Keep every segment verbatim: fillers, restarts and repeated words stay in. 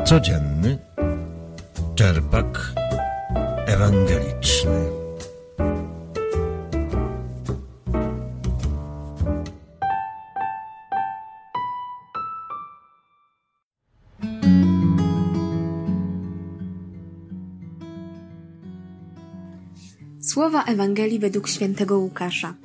Codzienny czerpak ewangeliczny. Słowa Ewangelii według świętego Łukasza.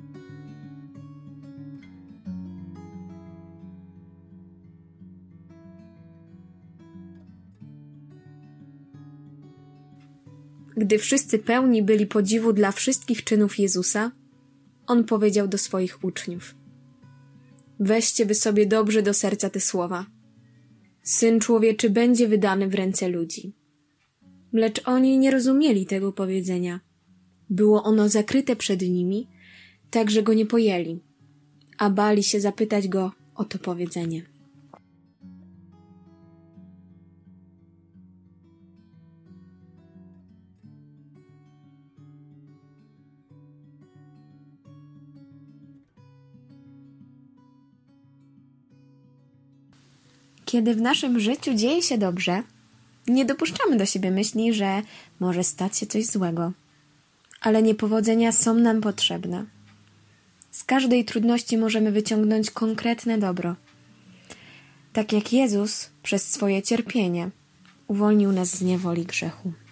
Gdy wszyscy pełni byli podziwu dla wszystkich czynów Jezusa, On powiedział do swoich uczniów: weźcie wy sobie dobrze do serca te słowa. Syn Człowieczy będzie wydany w ręce ludzi. Lecz oni nie rozumieli tego powiedzenia. Było ono zakryte przed nimi, tak że go nie pojęli, a bali się zapytać go o to powiedzenie. Kiedy w naszym życiu dzieje się dobrze, nie dopuszczamy do siebie myśli, że może stać się coś złego. Ale niepowodzenia są nam potrzebne. Z każdej trudności możemy wyciągnąć konkretne dobro. Tak jak Jezus przez swoje cierpienie uwolnił nas z niewoli grzechu.